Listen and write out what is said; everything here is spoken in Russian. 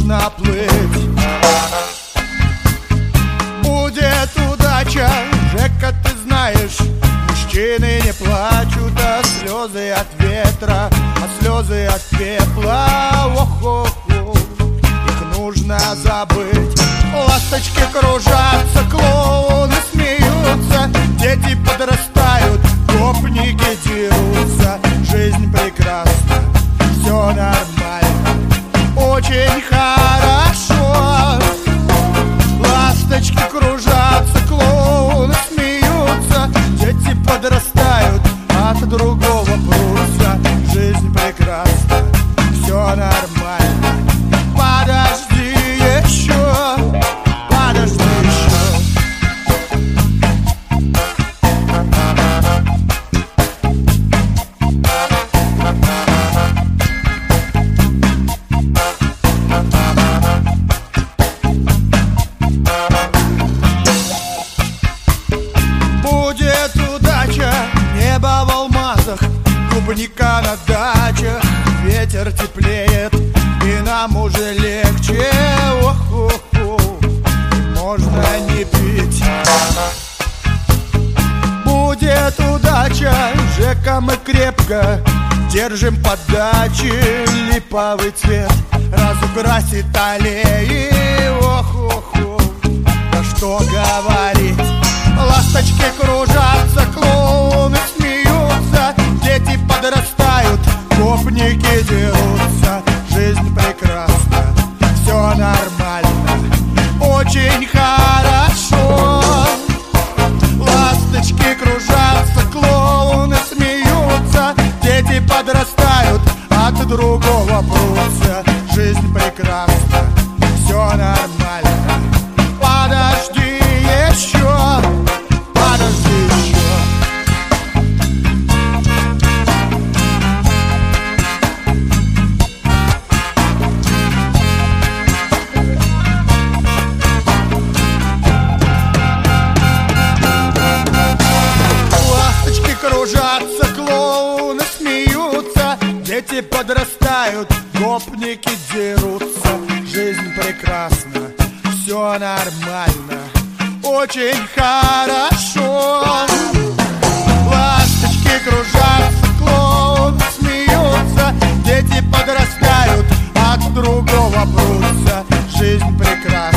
можно плыть. Будет удача, Жека, ты знаешь, мужчины не плачут, а слезы от ветра, а слезы от пепла. Ох-ох-ох, их нужно забыть. Ласточки кружатся, клоуны смеются, дети подрастают, гопники дерутся. Жизнь прекрасна, все нормально, очень хорошо. Ласточки кружатся, клоуны смеются, дети подрастают, от другого прутся. Жизнь прекрасна, все нормально. Подожди еще, подожди еще. Будет удача, небо в алмазах, клубника на дачах, ветер теплеет, и нам уже легче. Ох-ох-ох, можно не пить. Будет удача, Жека, мы крепко держим подачи. Липовый цвет разукрасит аллеи. Ох-ох-ох, да что говорить. Ласточки кружатся, клоуны смеются, дети подрастают, гопники дерутся. Жизнь прекрасна, все нормально, очень хорошо. Ласточки кружатся, клоуны смеются, дети подрастают, от другого прутся. Жизнь прекрасна, все нормально. Подожди еще, подожди еще. Ласточки кружатся, клоуны смеются, дети подрастают, гопники дерутся. Жизнь прекрасна, все нормально, очень хорошо. Ласточки кружатся, клоуны смеются, дети подрастают, от другого прутся. Жизнь прекрасна.